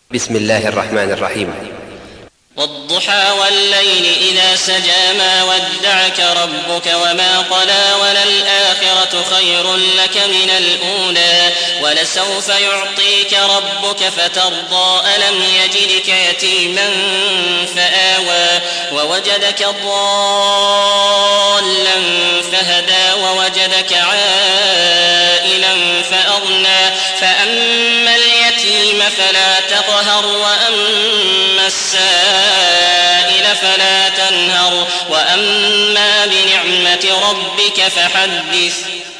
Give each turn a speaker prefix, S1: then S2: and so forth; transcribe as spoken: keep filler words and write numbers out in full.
S1: بسم الله الرحمن الرحيم.
S2: والضحى والليل إذا سجى ما ودعك ربك وما قلى وللآخرة خير لك من الأولى ولسوف يعطيك ربك فترضى ألم يجدك يتيما فآوى ووجدك ضالا فهدى ووجدك عائلا فأغنى فأما اليتيم فلا تقهر وأما السائل فلا تنهر وأما بنعمة ربك فحدث.